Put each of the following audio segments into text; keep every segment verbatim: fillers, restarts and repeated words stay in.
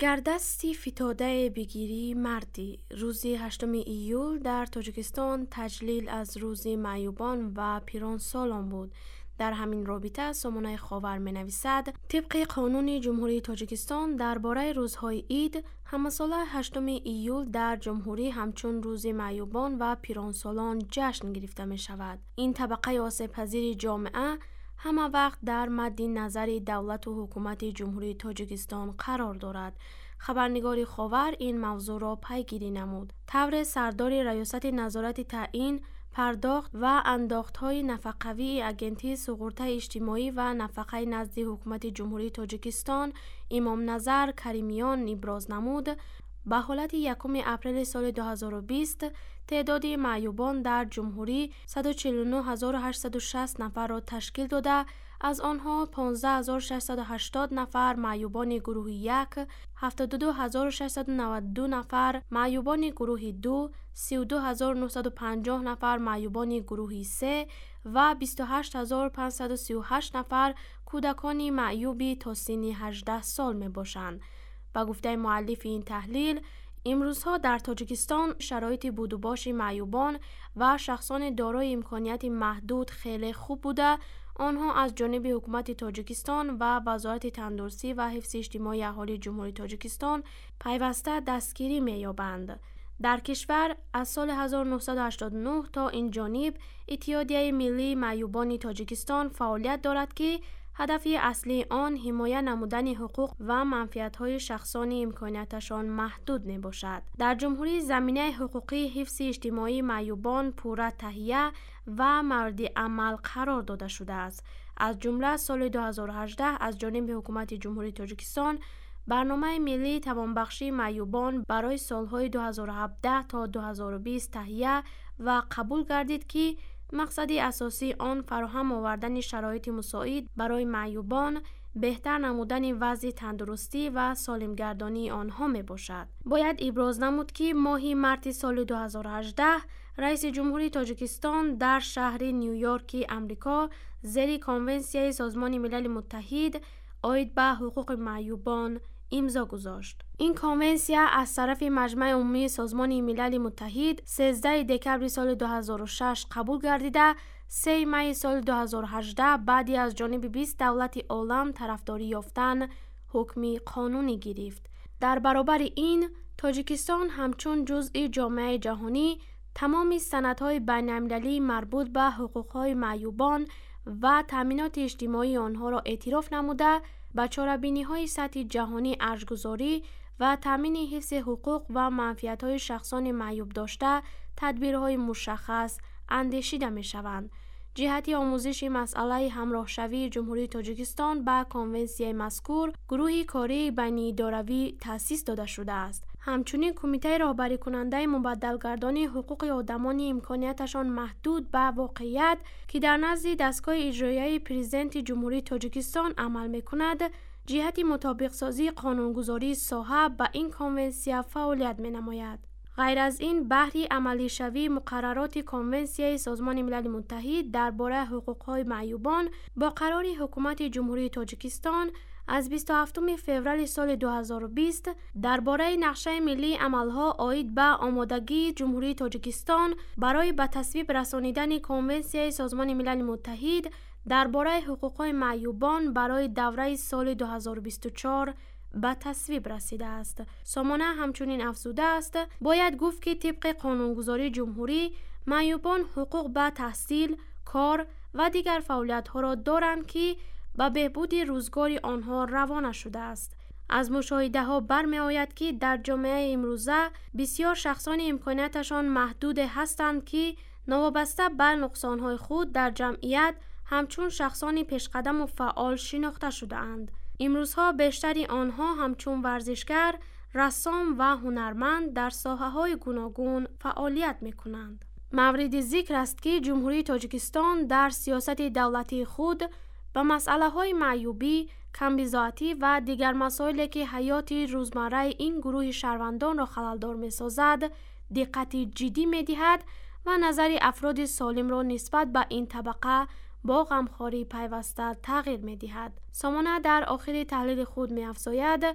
گردستی فتاده بگیری مردی. روزی هشتم ایول در تاجیکستان تجلیل از روز معیوبان و پیران سالان بود. در همین رابطه سامانه خاور می نویسد طبق قانون جمهوری تاجیکستان درباره روزهای عید همساله هشتم ایول در جمهوری همچون روز معیوبان و پیران سالان جشن گرفته می شود. این طبقه آسیب پذیر جامعه همه وقت در مد نظر دولت و حکومت جمهوری تاجیکستان قرار دارد. خبرنگار خاور این موضوع را پیگیری نمود. طور سردار ریاست نظارت تعیین، پرداخت و انداخت‌های نفقوی اجنسی سقوط اجتماعی و نفقه نزد حکومت جمهوری تاجیکستان امام نظر کریمیان ابراز نمود. به حالت یکم اپریل سال دو هزار و بیست تعداد معیوبان در جمهوری صد و چهل و نه هزار و هشتصد و شصت نفر را تشکیل داده، از آنها پانزده هزار و ششصد و هشتاد نفر معیوبان گروه یک، هفتاد و دو هزار و ششصد و نود و دو نفر معیوبان گروه دو، سی و دو هزار و نهصد و پنجاه نفر معیوبان گروه سه و بیست و هشت هزار و پانصد و سی و هشت نفر کودکان معیوبی تا سن هجده سال می باشند. با گفته مؤلف این تحلیل، امروزها در تاجیکستان شرایط بود و باش معیوبان و شخصان دارای امکانیت محدود خیلی خوب بوده. آنها از جانب حکومت تاجیکستان و وزارت تندرستی و حفظ اجتماعی اهالی جمهوری تاجیکستان پیوسته دستگیری می‌یابند. در کشور از سال هزار و نهصد و هشتاد و نه تا این جانب اتحادیه ملی معیوبان تاجیکستان فعالیت دارد که هدف اصلی آن حمایت نمودن حقوق و منفعت‌های شخصان امکانیتشان محدود نباشد. در جمهوری زمینه حقوقی حفظ اجتماعی معیوبان پورا تهیه و مورد عمل قرار داده شده است. از جمله سال دو هزار و هجده از جانب حکومت جمهوری تاجیکستان برنامه ملی توانبخشی معیوبان برای سالهای دو هزار و هفده تا دو هزار و بیست تهیه و قبول گردید که مقصد اساسی آن فراهم آوردن شرایط مساعد برای معیوبان، بهتر نمودن وضع تندرستی و سالمگردانی آنها می باشد. باید ابراز نمود که ماه مارس سال دو هزار و هجده رئیس جمهوری تاجیکستان در شهر نیویورک امریکا زیر کنونسیون سازمان ملل متحد عاید به حقوق معیوبان امضا گذاشت. این کنونسیون از طرف مجمع عمومی سازمان ملل متحد سیزده دکبر سال دو هزار و شش قبول گردیده، سه می سال دو هزار و هجده بعدی از جانب بیست دولت عالم طرفداری یافتن حکمی قانونی گرفت. در برابر این، تاجیکستان همچون جزء جامعه جهانی تمام سندهای بین‌المللی مربوط به حقوق‌های معیوبان و تامینات اجتماعی آنها را اعتراف نموده، با چاره‌بینی‌های سطح جهانی ارزش‌گذاری و تامین حفظ حقوق و منفعت‌های شخصان معیوب داشته تدبیرهای مشخص اندیشیده می‌شوند. جهت آموزش مسئله همراهشوی جمهوری تاجیکستان با کنونسیون مذکور گروهی کاری بین‌اداروی تأسیس داده شده است. همچنین کمیته رهبری کننده مبدلگردانی حقوق آدمان امکانیتشان محدود به واقعیت که در نزد دستگاه اجرایی پرزیدنت جمهوری تاجیکستان عمل می‌کند، جهت مطابق سازی قانونگذاری ساحه با این کنونسیون فعالیت می‌نماید. غیر از این، بهر عملی شوی مقررات کنونسیون سازمان ملل متحد درباره حقوق‌های معیوبان با قرار حکومت جمهوری تاجیکستان از بیست و هفتم فوریه سال دو هزار و بیست درباره نقشه ملی عملها عاید به آمادگی جمهوری تاجیکستان برای به تصویب رسانیدن کنونسیون سازمان ملل متحد درباره حقوق‌های معیوبان برای دوره سال دو هزار و بیست و چهار به تصویب رسیده است. سامانه همچنین افزوده است باید گفت که طبق قانونگذاری جمهوری معیوبان حقوق به تحصیل، کار و دیگر فعالیت‌ها را دارند که به بهبود روزگار آنها روانه شده است. از مشاهده ها برمی آید که در جامعه امروزه بسیار شخصان امکانیتشان محدود هستند که نوابسته به نقصان‌های خود در جمعیت همچون شخصان پیشقدم و فعال شناخته شده اند. امروزها بیشتری آنها همچون ورزشگر، رسام و هنرمند در ساحه‌های گوناگون فعالیت می‌کنند. مورد ذکر است که جمهوری تاجیکستان در سیاست دولتی خود به مسئله‌های معیوبی، کمبزاعتی و دیگر مسائلی که حیات روزمره این گروه شهروندان را خلل‌دار می‌سازد، دقت جدی می‌دهد و نظر افراد سالم را نسبت به این طبقه با غمخواری پیوسته تغییر می‌دهد. سامانه در آخر تحلیل خود می‌افزاید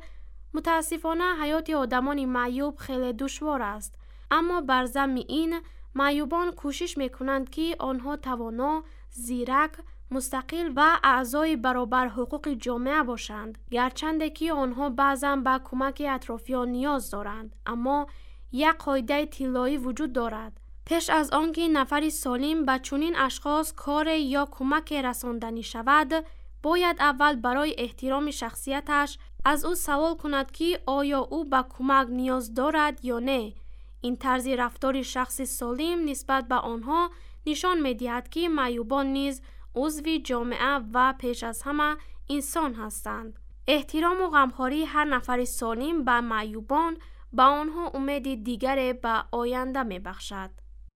متاسفانه حیات آدمان معیوب خیلی دشوار است، اما بر ضمن این معیوبان کوشش میکنند که آنها توانا، زیرک، مستقل و اعضای برابر حقوق جامعه باشند. گرچند که آنها بعضا به کمک اطرافیان نیاز دارند، اما یک قاعده طلایی وجود دارد. پیش از آنکه نفری سالم به چنین اشخاص کار یا کمک رساندنی شود، باید اول برای احترام شخصیتش از او سوال کند که آیا او به کمک نیاز دارد یا نه. این طرز رفتار شخص سالم نسبت به آنها نشان می‌دهد که معیوبان نیز عضو جامعه و پیش از همه انسان هستند. احترام و غمخواری هر نفر سالم به معیوبان به آنها امید دیگر به آینده می‌بخشد.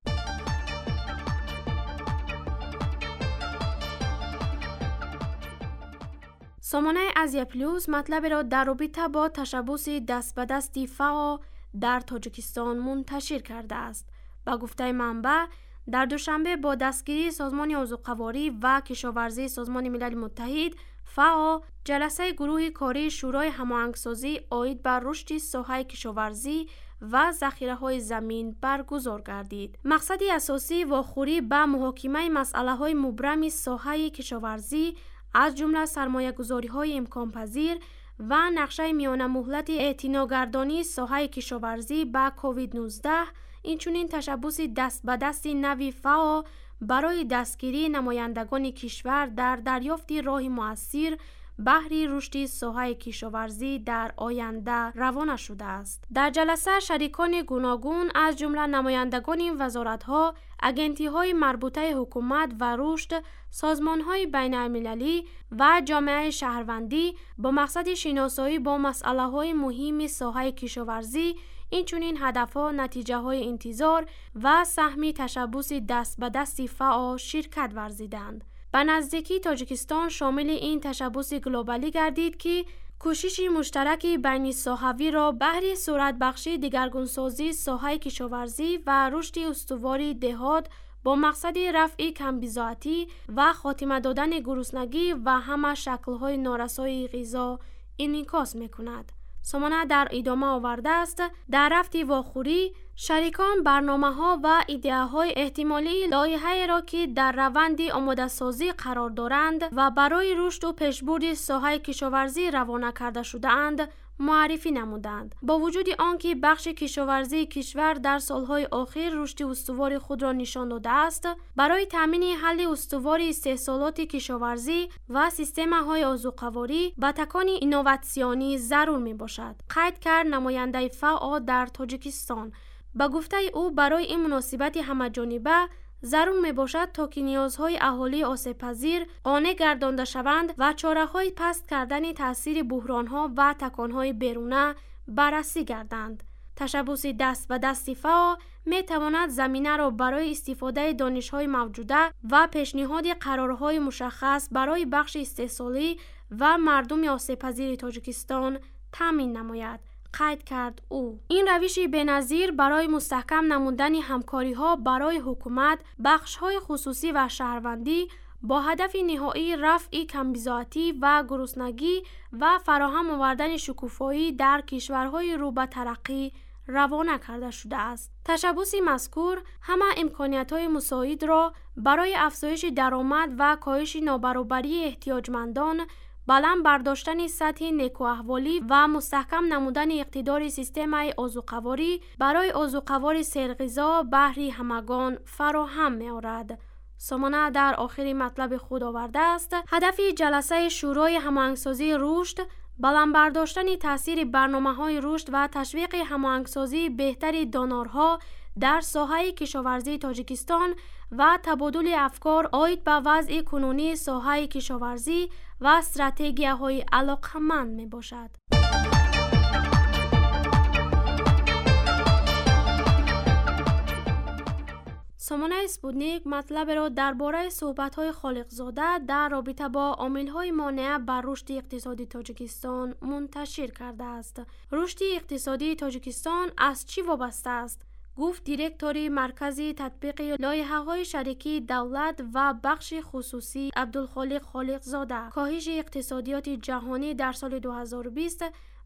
سامانه ازیا پلوس مطلب را در رابطه با تشبث دست به دست فاو در تاجیکستان منتشر کرده است. با گفته منبع، در دوشنبه با دستگیری سازمان عضوقواری و کشاورزی سازمان ملل متحد فاو، جلسه گروه کاری شورای هماهنگسازی عاید بر رشد ساحه کشاورزی و ذخیره‌های زمین برگزار گردید. مقصد اساسی واخوری به محاکمه مسئله‌های مبرم ساحه کشاورزی از جمله سرمایه‌گذاری‌های امکان پذیر و نقشه میان مهلت اعتناگردانی ساحه کشاورزی با کووید نوزده، اینچنین تشبث دست به دست نوی فاو برای دستگیری نمایندگان کشور در دریافت راه مؤثر بهره رشد ساحه کشاورزی در آینده روانه شده است. در جلسه شریکان گوناگون از جمله نمایندگان وزارت‌ها، اگنتی‌های مربوطه حکومت و رشد، سازمان‌های بین‌المللی و جامعه شهروندی با مقصد شناسایی با مسئله‌های مهم ساحه کشاورزی، اینچنین هدف‌ها، نتیجه‌های انتظار و سهم تشبث دست به دست فاو شرکت ورزیدند. به نزدیکی تاجیکستان شامل این تشبث گلوبالی گردید که کوشش مشترک بین صحوی را بهر سرعت بخشی دگرگونسازی ساحه کشاورزی و رشد استواری دهات با مقصد رفع کمبزاعتی و خاتمه دادن گرسنگی و همه شکل‌های نارسایی غذا انعکاس می‌کند. سامانه در ادامه آورده است در رفت واخوری شریکان برنامه‌ها و ایده‌های احتمالی لایحه‌ای را که در روند آماده‌سازی قرار دارند و برای رشد و پیشبرد ساحه کشاورزی روانه کرده شده‌اند معرفی نمودند. با وجود آنکه بخش کشاورزی کشور در سالهای اخیر رشد استوار خود را نشان داده است، برای تامین حل استوار استحصالات کشاورزی و سیستم‌های عضوقواری به تکان اینوواسیونی ضرور می‌باشد، قید کرد نماینده فاو در تاجیکستان. با گفته او برای این مناسبت همه‌جانبه ضرور می باشد تا که نیازهای اهالی آسیب‌پذیر قانع گردانده شوند و چاره‌های پست کردن تأثیر بحران‌ها و تکان‌های بیرونه بررسی گردند. تشبث دست به دست فاو می تواند زمینه را برای استفاده دانش‌های موجوده و پیشنهاد قرارهای مشخص برای بخش استحصالی و مردم آسیب‌پذیر تاجیکستان تامین نماید، قید کرد او. این روش بی‌نظیر برای مستحکم نمودن همکاری‌ها برای حکومت، بخش‌های خصوصی و شهروندی با هدف نهایی رفع کمبزاعتی و گرسنگی و فراهم آوردن شکوفایی در کشورهای رو به ترقی روانه کرده شده است. تشبث مذکور همه امکانیت‌های مساعد را برای افزایش درآمد و کاهش نابرابری احتیاجمندان، بلند برداشتن سطح نیکواحوالی و مستحکم نمودن اقتدار سیستم عضوقواری برای عضوقوار سرغذا بهره همگان فراهم می‌آورد. سامانه در آخر مطلب خود آورده است هدف جلسه شورای هماهنگسازی رشد بلند برداشتن تاثیر برنامه‌های رشد و تشویق هماهنگسازی بهتر دانارها در ساحه کشاورزی تاجیکستان و تبادل افکار عاید به وضع کنونی ساحه کشاورزی و استراتژی‌های علاقمند می باشد. سامانه اسپوتنیک مطلب را درباره صحبت‌های خالقزاده در رابطه با عامل‌های مانع بر رشد اقتصادی تاجیکستان منتشر کرده است. رشد اقتصادی تاجیکستان از چی وابسته است؟ گفت دیرکتور مرکزی تطبیق لایحه‌های شریکی دولت و بخش خصوصی عبدالخالق خالقزاده. کاهش اقتصادیات جهانی در سال دو هزار و بیست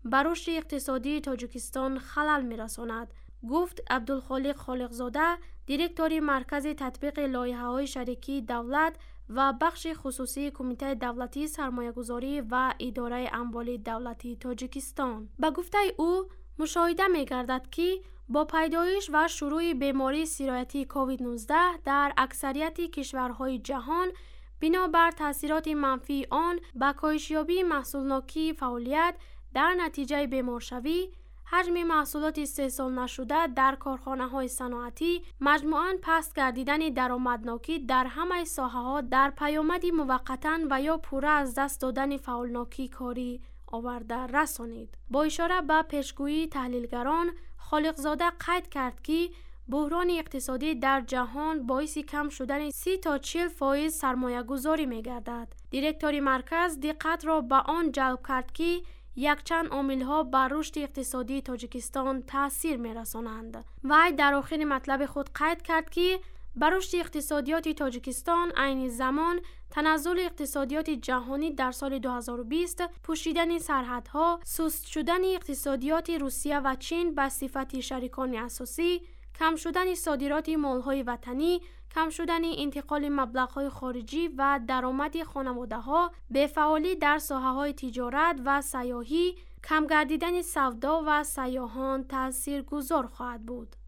بر رشد اقتصادی تاجیکستان خلل می‌رساند، گفت عبدالخالق خالقزاده، دیرکتور مرکز تطبیق لایحه‌های شریکی دولت و بخش خصوصی کمیته دولتی سرمایه‌گذاری و اداره اموال دولتی تاجیکستان. به گفته او مشاهده می‌گردد که با پیدایش و شروع بیماری سرایتی کووید نوزده در اکثریت کشورهای جهان بنابر تاثیرات منفی آن به کاهش یابی محصولناکی فعالیت در نتیجه بیمارشوی، حجم محصولات استحصال نشده در کارخانه‌های صنعتی مجموعاً پست گردیدن درآمدناکی در همه ساحه‌ها در پیامد موقتاً و یا پوره از دست دادن فعالناکی کاری آورده رسانید. با اشاره به پیشگویی تحلیلگران، خالقزاده قید کرد که بحران اقتصادی در جهان باعث کم شدن سی تا چهل فایز سرمایه گذاری می گردد. دیرکتور مرکز دقت را به آن جلب کرد که یک چند عامل‌ها بر رشد اقتصادی تاجیکستان تأثیر می رسانند. وی در آخر مطلب خود قید کرد که بر رشد اقتصادیات تاجیکستان عین زمان تنزل اقتصادیات جهانی در سال دو هزار و بیست، پوشیدن سرحدها، سست شدن اقتصادیات روسیه و چین به صفت شریکان اساسی، کم شدن صادرات مال‌های وطنی، کم شدن انتقال مبلغ‌های خارجی و درآمد خانواده‌ها، بی‌فعالی در ساحه‌های تجارت و سیاحی، کم گردیدن سودا و سیاحان تأثیرگذار خواهد بود.